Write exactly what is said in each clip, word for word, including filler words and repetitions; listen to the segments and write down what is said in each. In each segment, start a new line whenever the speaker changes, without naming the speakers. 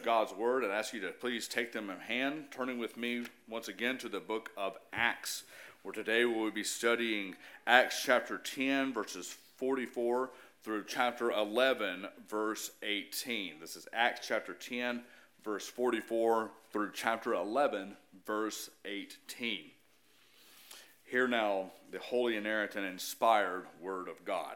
God's Word, I'd ask you to please take them in hand, turning with me once again to the book of Acts, where today we will be studying Acts chapter ten, verses forty-four through chapter eleven, verse eighteen. This is Acts chapter ten, verse forty-four through chapter eleven, verse eighteen. Hear now the holy, inerrant, and inspired Word of God.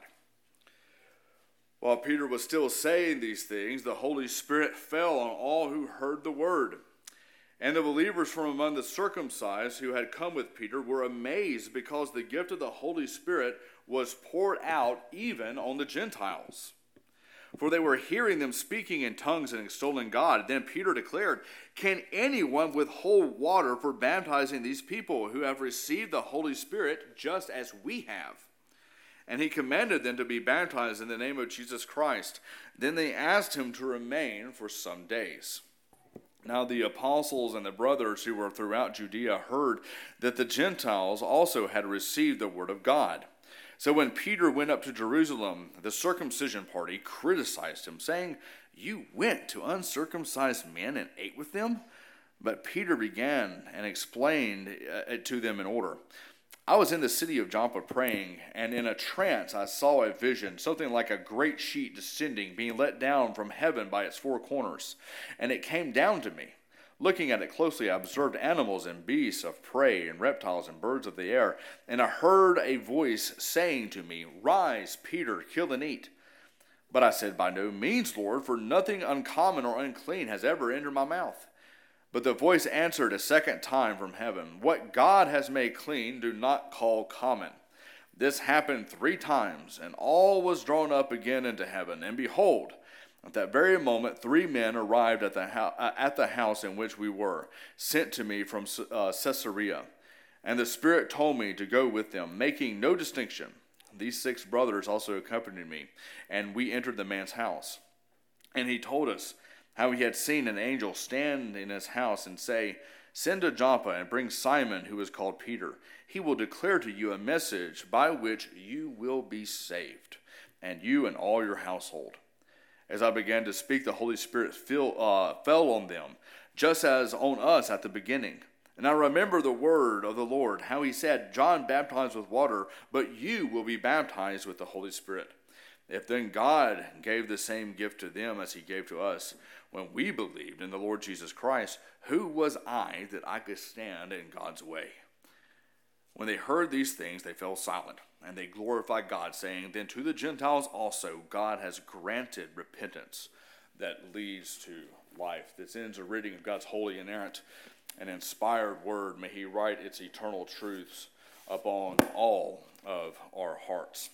While Peter was still saying these things, the Holy Spirit fell on all who heard the word. And the believers from among the circumcised who had come with Peter were amazed because the gift of the Holy Spirit was poured out even on the Gentiles. For they were hearing them speaking in tongues and extolling God. Then Peter declared, "Can anyone withhold water for baptizing these people who have received the Holy Spirit just as we have?" And he commanded them to be baptized in the name of Jesus Christ. Then they asked him to remain for some days. Now the apostles and the brothers who were throughout Judea heard that the Gentiles also had received the word of God. So when Peter went up to Jerusalem, the circumcision party criticized him, saying, "You went to uncircumcised men and ate with them?" But Peter began and explained it to them in order. "I was in the city of Joppa praying, and in a trance I saw a vision, something like a great sheet descending, being let down from heaven by its four corners. And it came down to me. Looking at it closely, I observed animals and beasts of prey, and reptiles and birds of the air. And I heard a voice saying to me, 'Rise, Peter, kill and eat.' But I said, 'By no means, Lord, for nothing uncommon or unclean has ever entered my mouth.' But the voice answered a second time from heaven, 'What God has made clean, do not call common.' This happened three times, and all was drawn up again into heaven. And behold, at that very moment, three men arrived at the, ho- at the house in which we were, sent to me from uh, Caesarea. And the Spirit told me to go with them, making no distinction. These six brothers also accompanied me, and we entered the man's house. And he told us how he had seen an angel stand in his house and say, 'Send to Joppa and bring Simon, who is called Peter. He will declare to you a message by which you will be saved, and you and all your household.' As I began to speak, the Holy Spirit fell, uh, fell on them, just as on us at the beginning. And I remember the word of the Lord, how he said, 'John baptized with water, but you will be baptized with the Holy Spirit.' If then God gave the same gift to them as he gave to us, when we believed in the Lord Jesus Christ, who was I that I could stand in God's way?" When they heard these things, they fell silent, and they glorified God, saying, "Then to the Gentiles also God has granted repentance that leads to life." This ends a reading of God's holy, inerrant, and inspired word. May he write its eternal truths upon all of our hearts.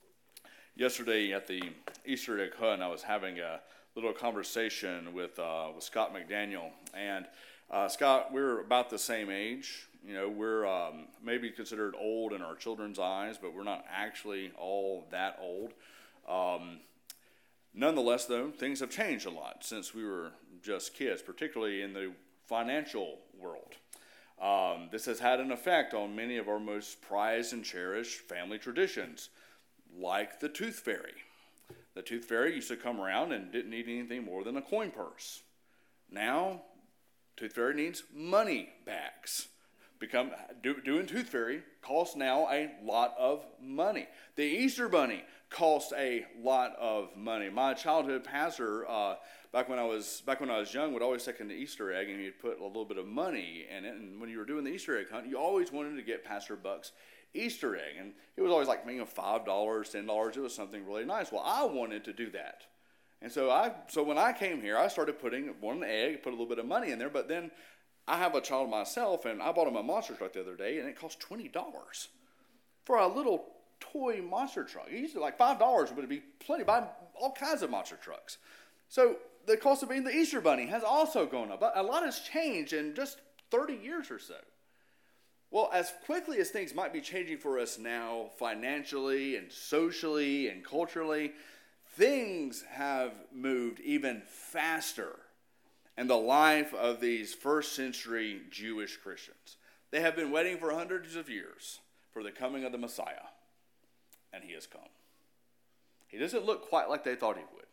Yesterday at the Easter egg hunt, I was having a little conversation with uh, with Scott McDaniel, and uh, Scott, we're about the same age. You know, we're um, maybe considered old in our children's eyes, but we're not actually all that old. Um, nonetheless, though, things have changed a lot since we were just kids, particularly in the financial world. Um, this has had an effect on many of our most prized and cherished family traditions, like the tooth fairy. The tooth fairy used to come around and didn't need anything more than a coin purse. Now, tooth fairy needs money bags. Become do, doing tooth fairy costs now a lot of money. The Easter bunny costs a lot of money. My childhood pastor, uh, back when I was back when I was young, would always take an Easter egg and he'd put a little bit of money in it. And when you were doing the Easter egg hunt, you always wanted to get Pastor Buck's Easter egg, and it was always like maybe five dollars, ten dollars. It was something really nice. Well, I wanted to do that, and so I so when I came here, I started putting one egg, put a little bit of money in there. But then I have a child myself, and I bought him a monster truck the other day, and it cost twenty dollars for a little toy monster truck. It used to like five dollars would be plenty. Buy all kinds of monster trucks. So the cost of being the Easter bunny has also gone up. A lot has changed in just thirty years or so. Well, as quickly as things might be changing for us now, financially and socially and culturally, things have moved even faster in the life of these first century Jewish Christians. They have been waiting for hundreds of years for the coming of the Messiah, and he has come. He doesn't look quite like they thought he would.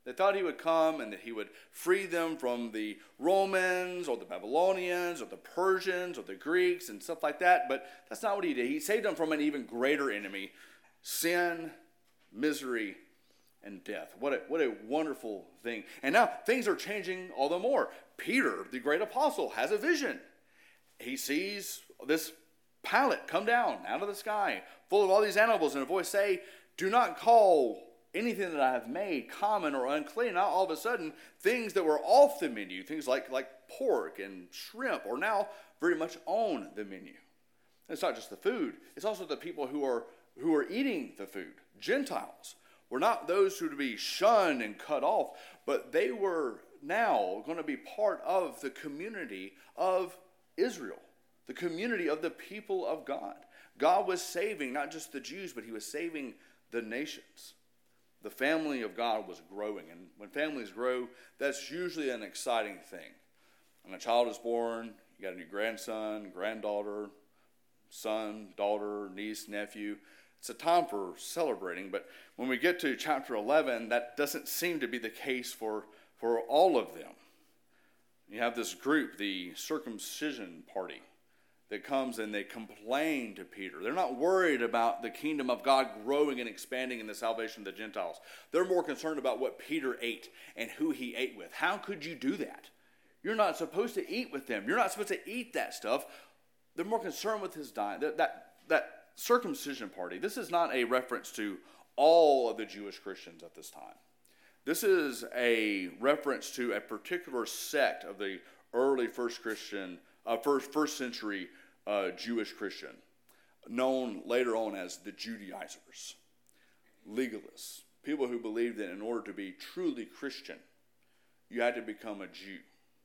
They thought he would come and that he would free them from the Romans or the Babylonians or the Persians or the Greeks and stuff like that, but that's not what he did. He saved them from an even greater enemy, sin, misery, and death. What a, what a wonderful thing. And now things are changing all the more. Peter, the great apostle, has a vision. He sees this pallet come down out of the sky, full of all these animals, and a voice say, "Do not call anything that I have made common or unclean." Now all of a sudden, things that were off the menu, things like, like pork and shrimp, are now very much on the menu. And it's not just the food, it's also the people who are who are eating the food. Gentiles were not those who were to be shunned and cut off, but they were now going to be part of the community of Israel, the community of the people of God. God was saving not just the Jews, but he was saving the nations. The family of God was growing, and when families grow, that's usually an exciting thing. When a child is born, you got a new grandson, granddaughter, son, daughter, niece, nephew. It's a time for celebrating, but when we get to chapter eleven, that doesn't seem to be the case for, for all of them. You have this group, the circumcision party, that comes and they complain to Peter. They're not worried about the kingdom of God growing and expanding in the salvation of the Gentiles. They're more concerned about what Peter ate and who he ate with. How could you do that? You're not supposed to eat with them. You're not supposed to eat that stuff. They're more concerned with his diet. That, that, that circumcision party, this is not a reference to all of the Jewish Christians at this time. This is a reference to a particular sect of the early first Christian Uh, first, first century uh, Jewish Christian, known later on as the Judaizers, legalists, people who believed that in order to be truly Christian, you had to become a Jew.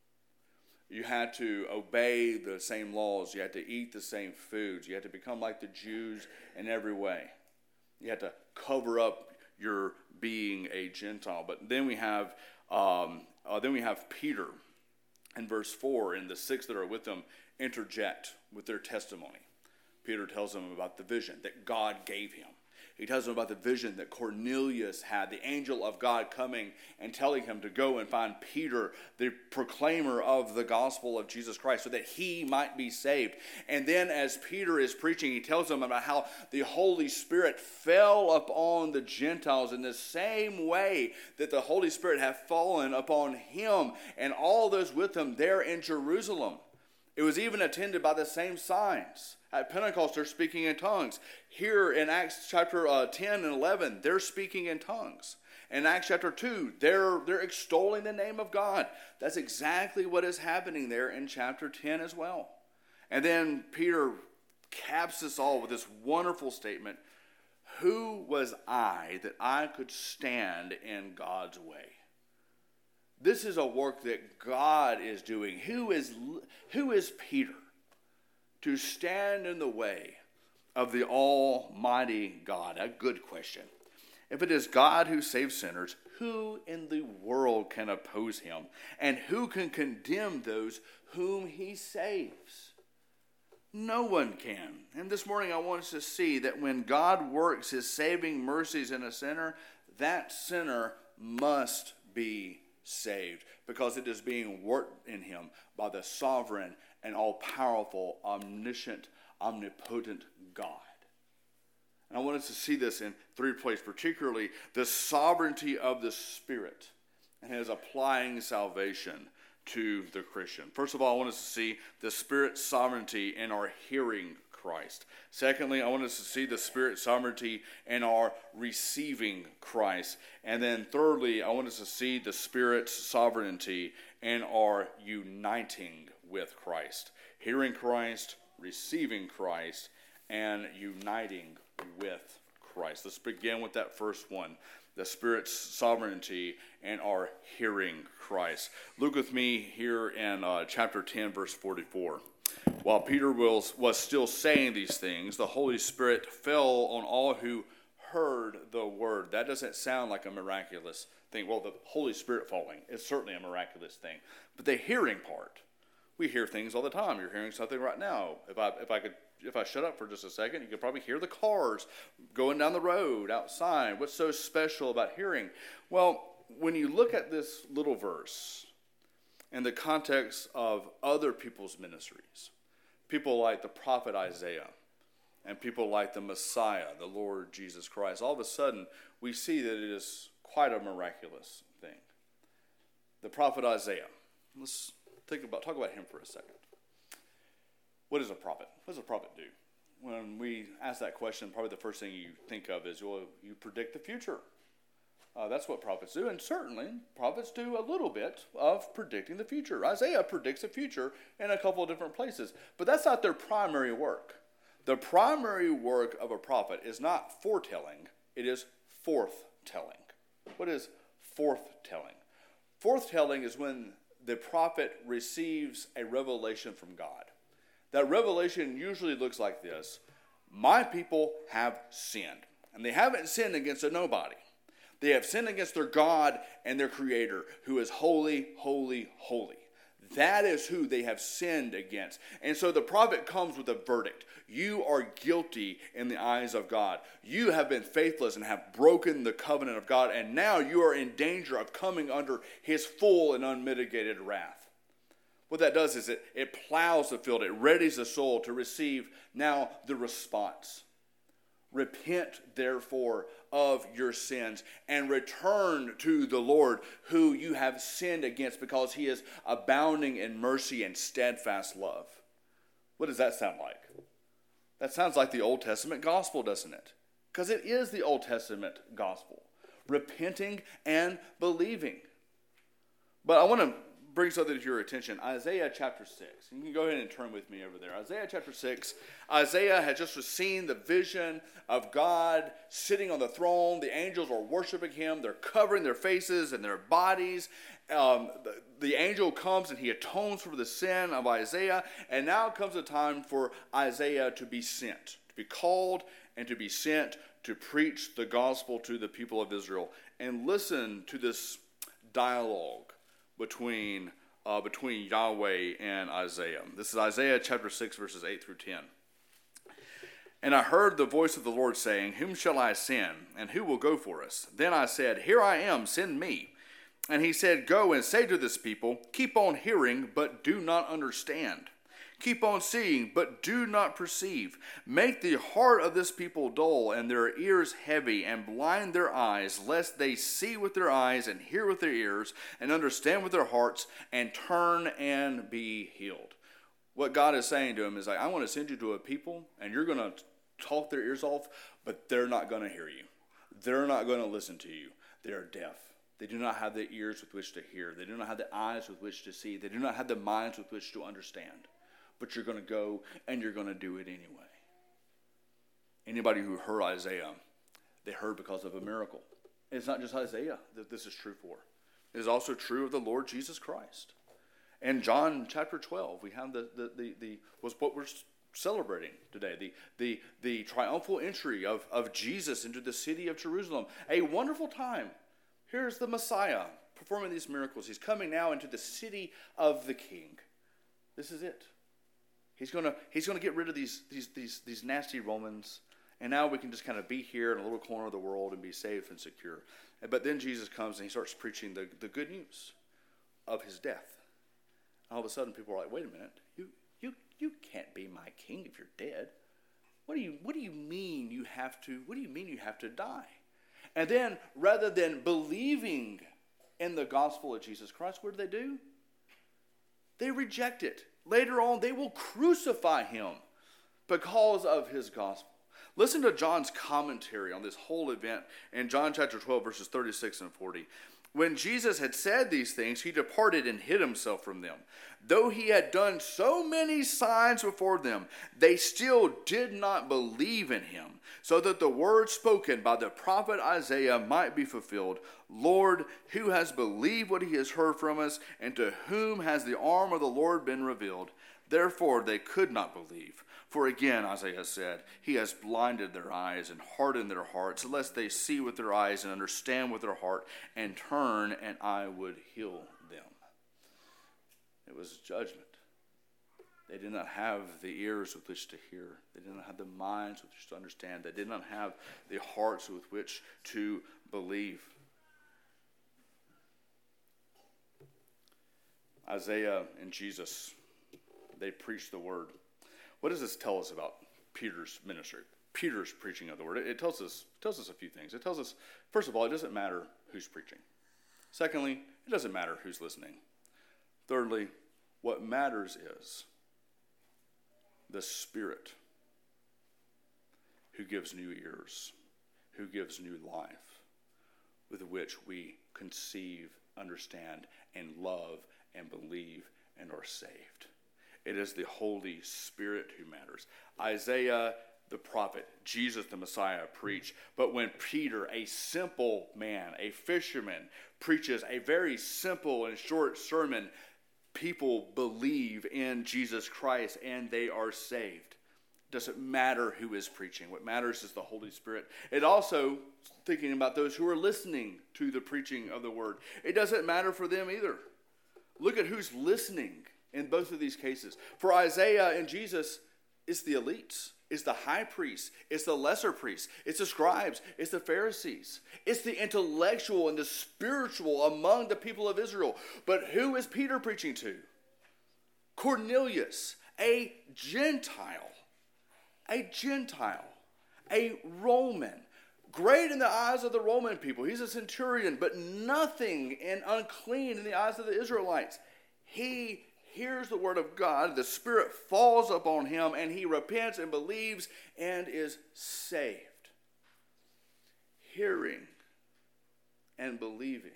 You had to obey the same laws. You had to eat the same foods. You had to become like the Jews in every way. You had to cover up your being a Gentile. But then we have, um, uh, then we have Peter. In verse four, and the six that are with them interject with their testimony. Peter tells them about the vision that God gave him. He tells them about the vision that Cornelius had, the angel of God coming and telling him to go and find Peter, the proclaimer of the gospel of Jesus Christ, so that he might be saved. And then as Peter is preaching, he tells them about how the Holy Spirit fell upon the Gentiles in the same way that the Holy Spirit had fallen upon him and all those with him there in Jerusalem. It was even attended by the same signs. At Pentecost, they're speaking in tongues. Here in Acts chapter uh, ten and eleven, they're speaking in tongues. In Acts chapter two, they're, they're extolling the name of God. That's exactly what is happening there in chapter ten as well. And then Peter caps this all with this wonderful statement, "Who was I that I could stand in God's way?" This is a work that God is doing. Who is, who is Peter to stand in the way of the Almighty God? A good question. If it is God who saves sinners, who in the world can oppose him? And who can condemn those whom he saves? No one can. And this morning I want us to see that when God works his saving mercies in a sinner, that sinner must be saved, because it is being worked in him by the sovereign and all-powerful, omniscient, omnipotent God. And I want us to see this in three places, particularly the sovereignty of the Spirit and his applying salvation to the Christian. First of all, I want us to see the Spirit's sovereignty in our hearing Christ. Secondly, I want us to see the Spirit's sovereignty in our receiving Christ. And then thirdly, I want us to see the Spirit's sovereignty in our uniting with Christ. Hearing Christ, receiving Christ, and uniting with Christ. Let's begin with that first one, the Spirit's sovereignty and our hearing Christ. Look with me here in uh, chapter ten, verse forty-four. While Peter was, was still saying these things, the Holy Spirit fell on all who heard the word. That doesn't sound like a miraculous thing. Well, the Holy Spirit falling is certainly a miraculous thing. But the hearing part, we hear things all the time. You're hearing something right now. If I if I could if I shut up for just a second, you could probably hear the cars going down the road outside. What's so special about hearing? Well, when you look at this little verse in the context of other people's ministries, people like the prophet Isaiah and people like the Messiah, the Lord Jesus Christ, all of a sudden we see that it is quite a miraculous thing. The prophet Isaiah. Let's think about talk about him for a second. What is a prophet? What does a prophet do? When we ask that question, probably the first thing you think of is, well, you predict the future. Uh, that's what prophets do, and certainly prophets do a little bit of predicting the future. Isaiah predicts the future in a couple of different places, but that's not their primary work. The primary work of a prophet is not foretelling, it is forthtelling. What is forthtelling? Forthtelling is when the prophet receives a revelation from God. That revelation usually looks like this: my people have sinned, and they haven't sinned against a nobody. They have sinned against their God and their Creator, who is holy, holy, holy. That is who they have sinned against. And so the prophet comes with a verdict. You are guilty in the eyes of God. You have been faithless and have broken the covenant of God, and now you are in danger of coming under his full and unmitigated wrath. What that does is it, it plows the field. It readies the soul to receive now the response. Repent, therefore, of your sins and return to the Lord, who you have sinned against, because he is abounding in mercy and steadfast love. What does that sound like? That sounds like the Old Testament gospel, doesn't it? Because it is the Old Testament gospel. Repenting and believing. But I want to bring something to your attention. Isaiah chapter six. You can go ahead and turn with me over there. Isaiah chapter six. Isaiah had just seen the vision of God sitting on the throne. The angels are worshiping him. They're covering their faces and their bodies. Um, the, the angel comes and he atones for the sin of Isaiah. And now comes the time for Isaiah to be sent, to be called and to be sent to preach the gospel to the people of Israel. And listen to this dialogue between uh, between Yahweh and Isaiah. This is Isaiah chapter six, verses eight through ten. And I heard the voice of the Lord saying, whom shall I send, and who will go for us? Then I said, here I am, send me. And he said, go and say to this people, keep on hearing, but do not understand. Keep on seeing, but do not perceive. Make the heart of this people dull, and their ears heavy, and blind their eyes, lest they see with their eyes, and hear with their ears, and understand with their hearts, and turn and be healed. What God is saying to him is like, I want to send you to a people, and you're going to talk their ears off, but they're not going to hear you. They're not going to listen to you. They're deaf. They do not have the ears with which to hear. They do not have the eyes with which to see. They do not have the minds with which to understand. But you're going to go and you're going to do it anyway. Anybody who heard Isaiah, they heard because of a miracle. And it's not just Isaiah that this is true for. It is also true of the Lord Jesus Christ. In John chapter twelve, we have the, the, the, the was what we're celebrating today, the, the, the triumphal entry of, of Jesus into the city of Jerusalem. A wonderful time. Here's the Messiah performing these miracles. He's coming now into the city of the King. This is it. He's gonna he's gonna get rid of these these these these nasty Romans, and now we can just kind of be here in a little corner of the world and be safe and secure. But then Jesus comes and he starts preaching the, the good news of his death. And all of a sudden, people are like, "Wait a minute, you you you can't be my king if you're dead. What do you what do you mean you have to? What do you mean you have to die?" And then, rather than believing in the gospel of Jesus Christ, what do they do? They reject it. Later on, they will crucify him because of his gospel. Listen to John's commentary on this whole event in John chapter twelve, verses thirty-six and forty. When Jesus had said these things, he departed and hid himself from them. Though he had done so many signs before them, they still did not believe in him, so that the word spoken by the prophet Isaiah might be fulfilled. Lord, who has believed what he has heard from us, and to whom has the arm of the Lord been revealed? Therefore they could not believe. For again, Isaiah said, he has blinded their eyes and hardened their hearts, lest they see with their eyes and understand with their heart, and turn, and I would heal them. It was judgment. They did not have the ears with which to hear. They did not have the minds with which to understand. They did not have the hearts with which to believe. Isaiah and Jesus, they preached the word. What does this tell us about Peter's ministry? Peter's preaching of the word. It, it tells us tells us a few things. It tells us, first of all, it doesn't matter who's preaching. Secondly, it doesn't matter who's listening. Thirdly, what matters is the Spirit who gives new ears, who gives new life, with which we conceive, understand, and love, and believe, and are saved. It is the Holy Spirit who matters. Isaiah the prophet, Jesus the Messiah, preached. But when Peter, a simple man, a fisherman, preaches a very simple and short sermon, people believe in Jesus Christ and they are saved. It doesn't matter who is preaching. What matters is the Holy Spirit. It also, thinking about those who are listening to the preaching of the word, it doesn't matter for them either. Look at who's listening in both of these cases. For Isaiah and Jesus, it's the elites. It's the high priests. It's the lesser priests. It's the scribes. It's the Pharisees. It's the intellectual and the spiritual among the people of Israel. But who is Peter preaching to? Cornelius, a Gentile. A Gentile. A Roman. Great in the eyes of the Roman people. He's a centurion, but nothing and unclean in the eyes of the Israelites. He hears the word of God, the Spirit falls upon him, and he repents and believes and is saved. Hearing and believing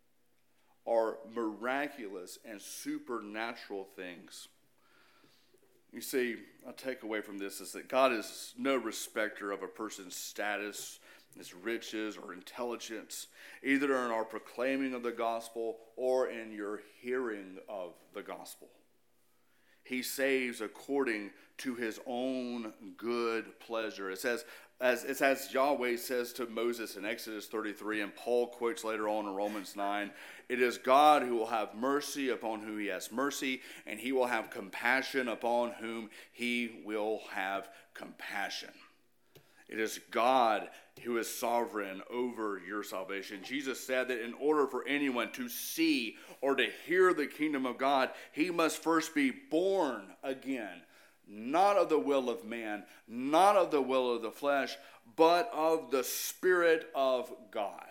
are miraculous and supernatural things. You see, a takeaway from this is that God is no respecter of a person's status, his riches, or intelligence, either in our proclaiming of the gospel or in your hearing of the gospel. He saves according to his own good pleasure. It says, as it's as Yahweh says to Moses in Exodus thirty-three, and Paul quotes later on in Romans nine, it is God who will have mercy upon whom he has mercy, and he will have compassion upon whom he will have compassion. It is God who is sovereign over your salvation. Jesus said that in order for anyone to see or to hear the kingdom of God, he must first be born again, not of the will of man, not of the will of the flesh, but of the Spirit of God.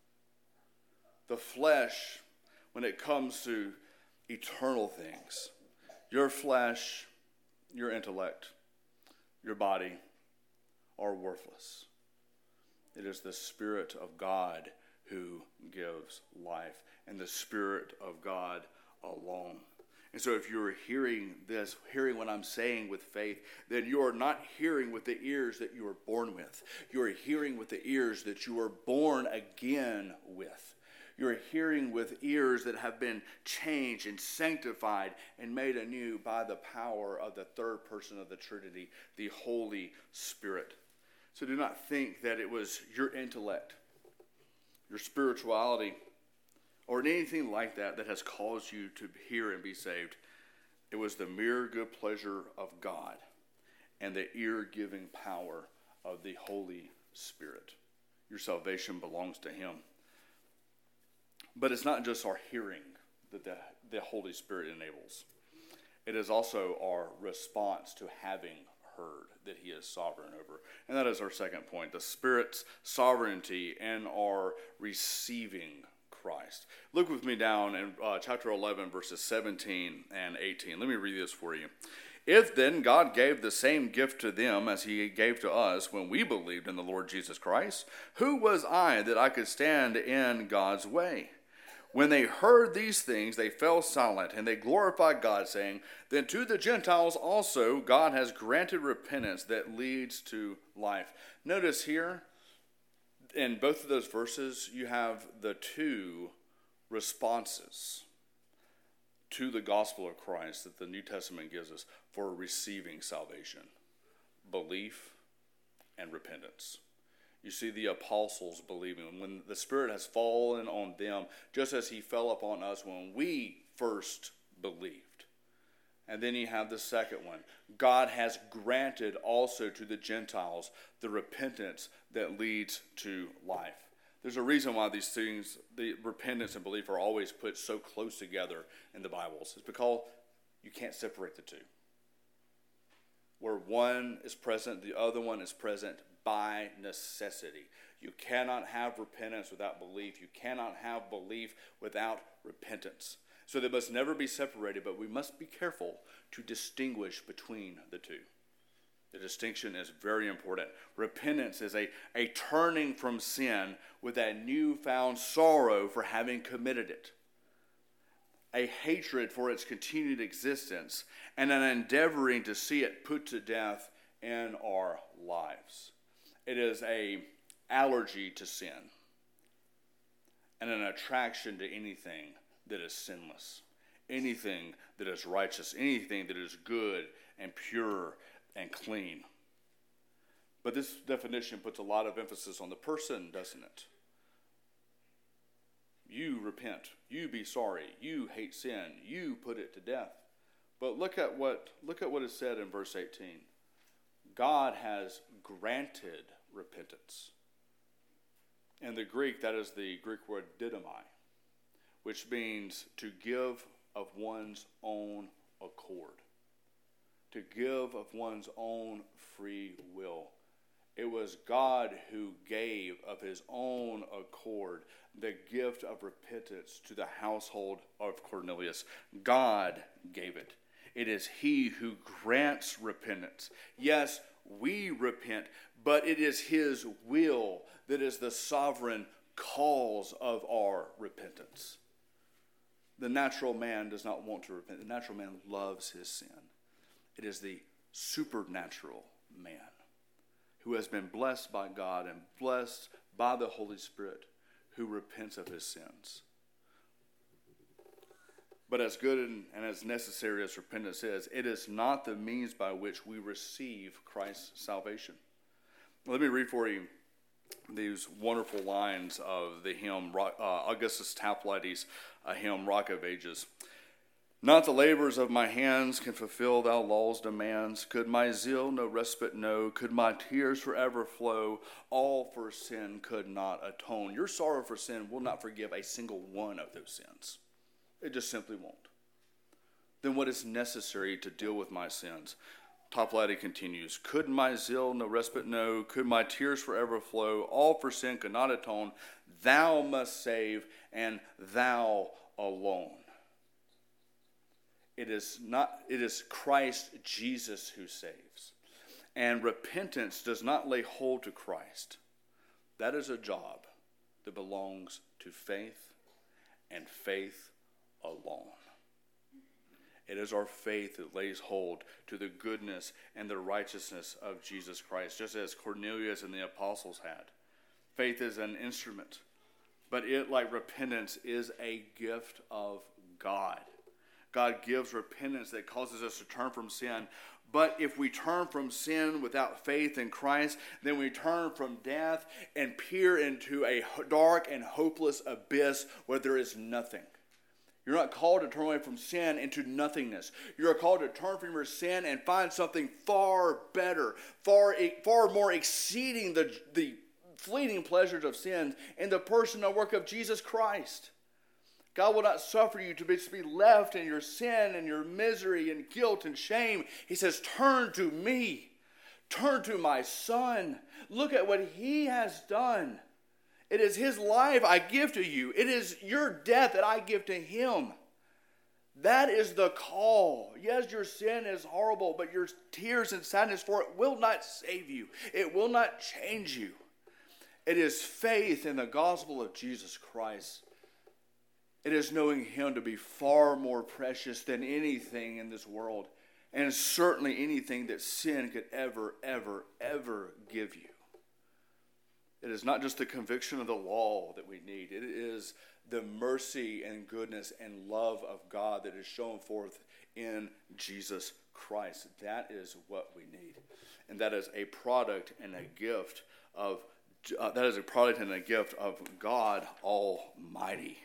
The flesh, when it comes to eternal things, your flesh, your intellect, your body, are worthless. It is the Spirit of God who gives life, and the Spirit of God alone. And so if you're hearing this, hearing what I'm saying with faith, then you are not hearing with the ears that you were born with. You are hearing with the ears that you were born again with. You're hearing with ears that have been changed and sanctified and made anew by the power of the third person of the Trinity, the Holy Spirit. So do not think that it was your intellect, your spirituality, or anything like that that has caused you to hear and be saved. It was the mere good pleasure of God and the ear-giving power of the Holy Spirit. Your salvation belongs to him. But it's not just our hearing that the, the Holy Spirit enables. It is also our response to having heard that he is sovereign over. And that is our second point, the Spirit's sovereignty and our receiving Christ. Look with me down in uh, chapter eleven, verses seventeen and eighteen. Let me read this for you. If then God gave the same gift to them as he gave to us when we believed in the Lord Jesus Christ, who was I that I could stand in God's way? When they heard these things, they fell silent, and they glorified God, saying, then to the Gentiles also God has granted repentance that leads to life. Notice here, in both of those verses, you have the two responses to the gospel of Christ that the New Testament gives us for receiving salvation: belief and repentance. You see the apostles believing when the Spirit has fallen on them, just as he fell upon us when we first believed. And then you have the second one. God has granted also to the Gentiles the repentance that leads to life. There's a reason why these things, the repentance and belief, are always put so close together in the Bibles. It's because you can't separate the two. Where one is present, the other one is present by necessity. You cannot have repentance without belief. You cannot have belief without repentance. So they must never be separated, but we must be careful to distinguish between the two. The distinction is very important. Repentance is a, a turning from sin with a newfound sorrow for having committed it, a hatred for its continued existence, and an endeavoring to see it put to death in our lives. It is a allergy to sin and an attraction to anything that is sinless, anything that is righteous, anything that is good and pure and clean. But this definition puts a lot of emphasis on the person, doesn't it? You repent, you be sorry, you hate sin, you put it to death. But look at what look at what is said in verse eighteen. God has granted repentance. In the Greek, that is the Greek word didomai, which means to give of one's own accord. To give of one's own free will. It was God who gave of his own accord the gift of repentance to the household of Cornelius. God gave it. It is he who grants repentance. Yes, we repent, but it is his will that is the sovereign cause of our repentance. The natural man does not want to repent. The natural man loves his sin. It is the supernatural man who has been blessed by God and blessed by the Holy Spirit who repents of his sins. But as good and, and as necessary as repentance is, it is not the means by which we receive Christ's salvation. Let me read for you these wonderful lines of the hymn, uh, Augustus Topladi's uh, hymn, Rock of Ages. Not the labors of my hands can fulfill thou law's demands. Could my zeal no respite know? Could my tears forever flow? All for sin could not atone. Your sorrow for sin will not forgive a single one of those sins. It just simply won't. Then what is necessary to deal with my sins? Toplady continues, could my zeal no respite know? Could my tears forever flow? All for sin could not atone. Thou must save, and thou alone. It is not, it is Christ Jesus who saves. And repentance does not lay hold to Christ. That is a job that belongs to faith and faith alone. It is our faith that lays hold to the goodness and the righteousness of Jesus Christ, just as Cornelius and the apostles had. Faith is an instrument, but it, like repentance, is a gift of God. God gives repentance that causes us to turn from sin. But if we turn from sin without faith in Christ, then we turn from death and peer into a dark and hopeless abyss where there is nothing. You're not called to turn away from sin into nothingness. You're called to turn from your sin and find something far better, far, far more exceeding the, the fleeting pleasures of sin in the person and work of Jesus Christ. God will not suffer you to be, to be left in your sin and your misery and guilt and shame. He says, turn to me. Turn to my Son. Look at what he has done. It is his life I give to you. It is your death that I give to him. That is the call. Yes, your sin is horrible, but your tears and sadness for it will not save you. It will not change you. It is faith in the gospel of Jesus Christ. It is knowing him to be far more precious than anything in this world, and certainly anything that sin could ever, ever, ever give you. It is not just the conviction of the law that we need. It is the mercy and goodness and love of God that is shown forth in Jesus Christ. That is what we need. And that is a product and a gift of uh, that is a product and a gift of God Almighty.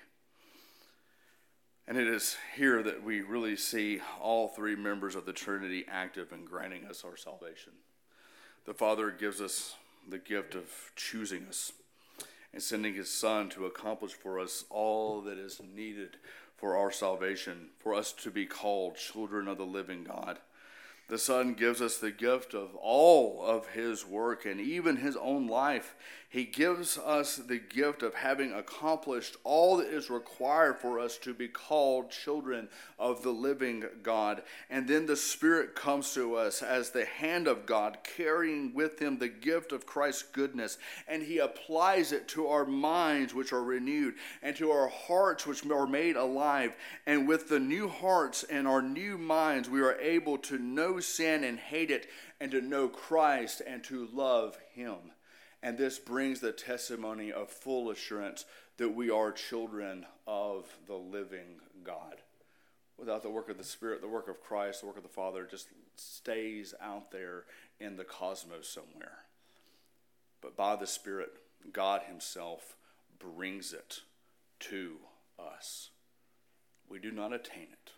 And it is here that we really see all three members of the Trinity active in granting us our salvation. The Father gives us the gift of choosing us and sending his Son to accomplish for us all that is needed for our salvation, for us to be called children of the living God. The Son gives us the gift of all of his work and even his own life. He gives us the gift of having accomplished all that is required for us to be called children of the living God. And then the Spirit comes to us as the hand of God, carrying with him the gift of Christ's goodness. And he applies it to our minds, which are renewed, and to our hearts, which are made alive. And with the new hearts and our new minds, we are able to know sin and hate it, and to know Christ and to love him. And this brings the testimony of full assurance that we are children of the living God. Without the work of the Spirit, the work of Christ, the work of the Father just stays out there in the cosmos somewhere. But by the Spirit, God himself brings it to us. We do not attain it.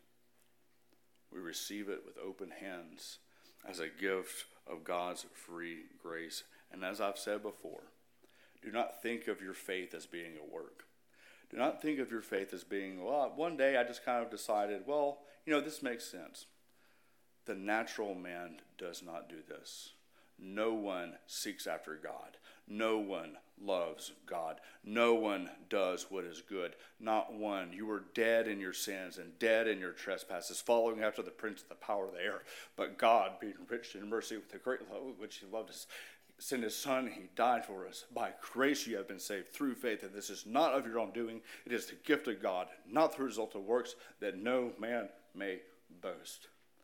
We receive it with open hands as a gift of God's free grace. And as I've said before, do not think of your faith as being a work. Do not think of your faith as being, well, one day I just kind of decided, well, you know, this makes sense. The natural man does not do this. No one seeks after God. No one loves God. No one does what is good. Not one. You were dead in your sins and dead in your trespasses, following after the prince of the power of the air. But God, being rich in mercy with the great love with which he loved us, sent his Son, he died for us. By grace you have been saved through faith, and this is not of your own doing. It is the gift of God, not the result of works, that no man may boast.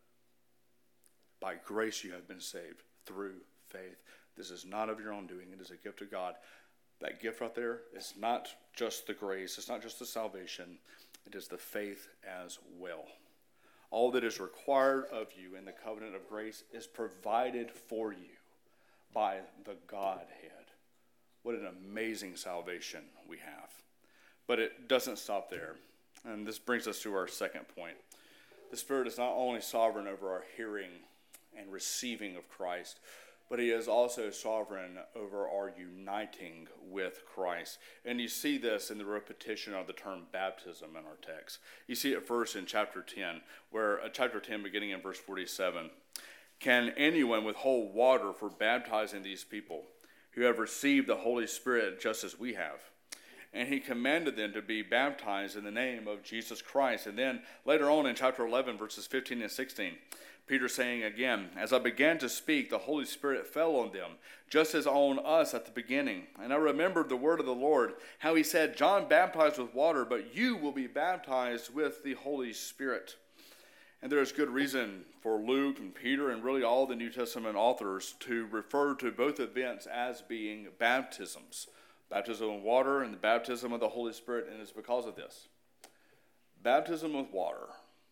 By grace you have been saved through faith. This is not of your own doing. It is a gift of God. That gift right there is not just the grace. It's not just the salvation. It is the faith as well. All that is required of you in the covenant of grace is provided for you by the Godhead. What an amazing salvation we have. But it doesn't stop there. And this brings us to our second point. The Spirit is not only sovereign over our hearing and receiving of Christ, but he is also sovereign over our uniting with Christ. And you see this in the repetition of the term baptism in our text. You see it first in chapter ten, where uh, chapter ten, beginning in verse forty-seven. Can anyone withhold water for baptizing these people who have received the Holy Spirit just as we have? And he commanded them to be baptized in the name of Jesus Christ. And then later on in chapter eleven, verses fifteen and sixteen, Peter saying again, as I began to speak, the Holy Spirit fell on them, just as on us at the beginning. And I remembered the word of the Lord, how he said, John baptized with water, but you will be baptized with the Holy Spirit. And there is good reason for Luke and Peter and really all the New Testament authors to refer to both events as being baptisms. Baptism in water and the baptism of the Holy Spirit, and it's because of this. Baptism with water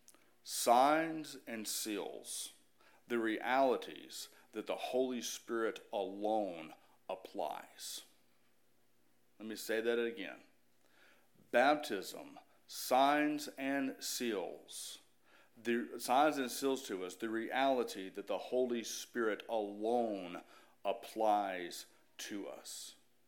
signs and seals the realities that the Holy Spirit alone applies. Let me say that again. Baptism signs and seals the signs and seals to us the reality that the Holy Spirit alone applies to us.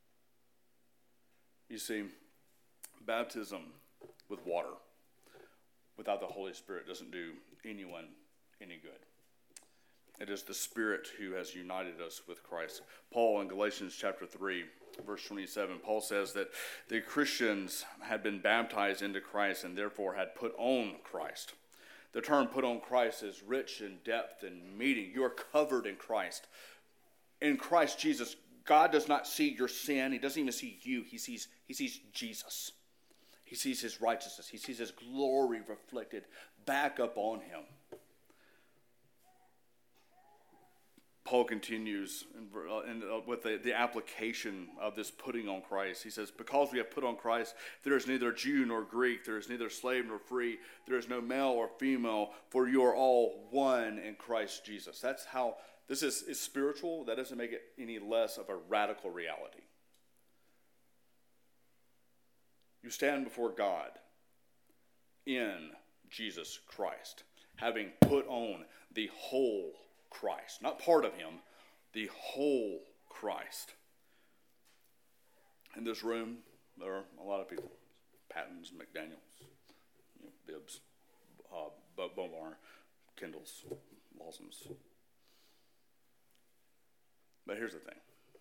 You see, baptism with water without the Holy Spirit doesn't do anyone any good. It is the Spirit who has united us with Christ. Paul in Galatians chapter three, verse twenty-seven, Paul says that the Christians had been baptized into Christ and therefore had put on Christ. The term put on Christ is rich in depth and meaning. You are covered in Christ. In Christ Jesus, God does not see your sin. He doesn't even see you. He sees, he sees Jesus. He sees his righteousness. He sees his glory reflected back up on him. Paul continues in, in, uh, with the, the application of this putting on Christ. He says, because we have put on Christ, there is neither Jew nor Greek, there is neither slave nor free, there is no male or female, for you are all one in Christ Jesus. That's how, this is, is spiritual. That doesn't make it any less of a radical reality. You stand before God in Jesus Christ, having put on the whole Christ, not part of him, the whole Christ. In this room, there are a lot of people. Pattons, McDaniels, you know, Bibbs, uh, Bomar, Kendalls, Lawsons. But here's the thing.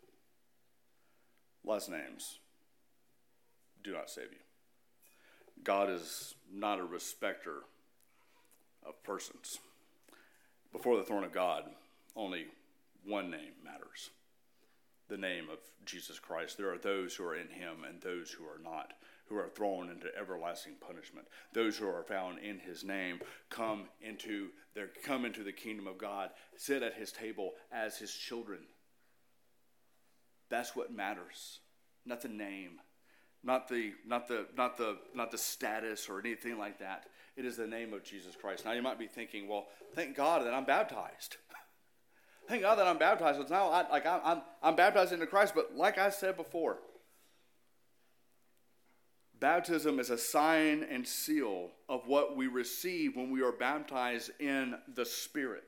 Last names do not save you. God is not a respecter of persons. Before the throne of God, only one name matters. The name of Jesus Christ. There are those who are in him and those who are not, who are thrown into everlasting punishment. Those who are found in his name come into their come into the kingdom of God, sit at his table as his children. That's what matters. Not the name, not the not the not the not the status or anything like that. It is the name of Jesus Christ. Now you might be thinking, well, thank God that I'm baptized. Thank God that I'm baptized. It's now I, like I'm, I'm I'm baptized into Christ. But like I said before, baptism is a sign and seal of what we receive when we are baptized in the Spirit.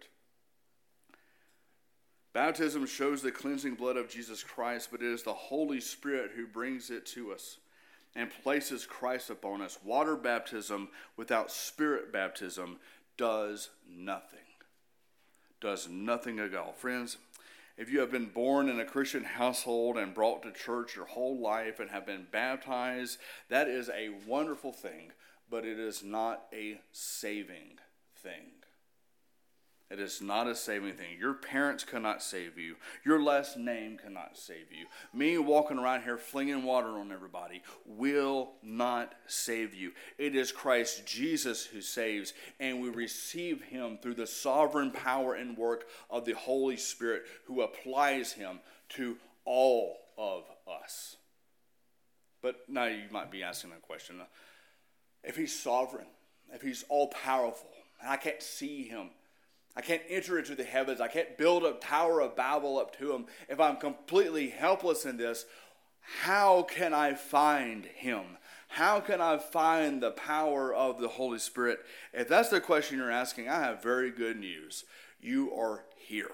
Baptism shows the cleansing blood of Jesus Christ, but it is the Holy Spirit who brings it to us and places Christ upon us. Water baptism without Spirit baptism does nothing. Does nothing at all. Friends, if you have been born in a Christian household and brought to church your whole life and have been baptized, that is a wonderful thing, but it is not a saving thing. It is not a saving thing. Your parents cannot save you. Your last name cannot save you. Me walking around here flinging water on everybody will not save you. It is Christ Jesus who saves, and we receive him through the sovereign power and work of the Holy Spirit who applies him to all of us. But now you might be asking a question. If he's sovereign, if he's all-powerful, and I can't see him, I can't enter into the heavens. I can't build a Tower of Babel up to him. If I'm completely helpless in this, how can I find him? How can I find the power of the Holy Spirit? If that's the question you're asking, I have very good news. You are here.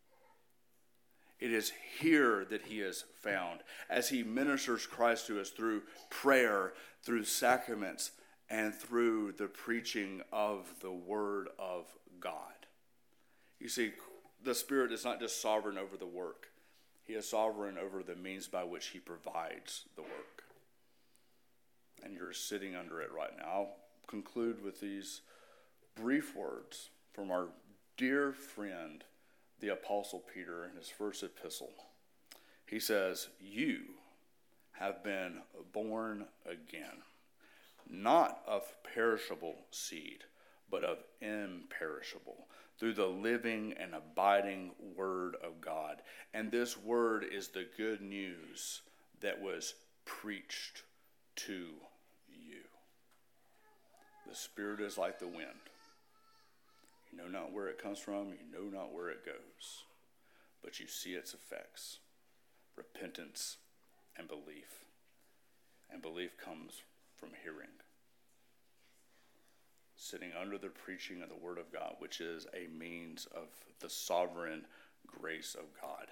It is here that he is found as he ministers Christ to us through prayer, through sacraments, and through the preaching of the Word of God. You see, the Spirit is not just sovereign over the work. He is sovereign over the means by which he provides the work. And you're sitting under it right now. I'll conclude with these brief words from our dear friend, the Apostle Peter, in his first epistle. He says, "You have been born again, not of perishable seed, but of imperishable, through the living and abiding Word of God." And this Word is the good news that was preached to you. The Spirit is like the wind. You know not where it comes from, you know not where it goes, but you see its effects: repentance and belief. And belief comes from hearing. Sitting under the preaching of the Word of God, which is a means of the sovereign grace of God.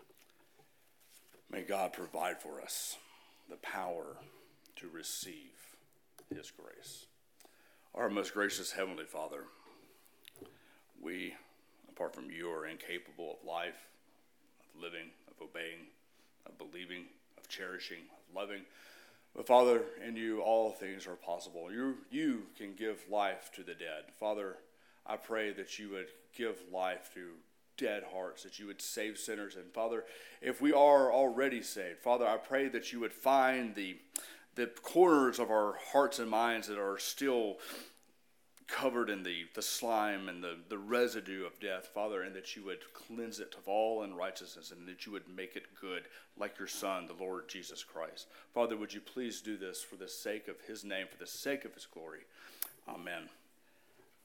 May God provide for us the power to receive his grace. Our most gracious Heavenly Father, we, apart from you, are incapable of life, of living, of obeying, of believing, of cherishing, of loving. But Father, in you all things are possible. You, you can give life to the dead. Father, I pray that you would give life to dead hearts, that you would save sinners. And Father, if we are already saved, Father, I pray that you would find the, the corners of our hearts and minds that are still covered in the, the slime and the, the residue of death, Father, and that you would cleanse it of all unrighteousness, and that you would make it good like your Son, the Lord Jesus Christ. Father, would you please do this for the sake of his name, for the sake of his glory. Amen.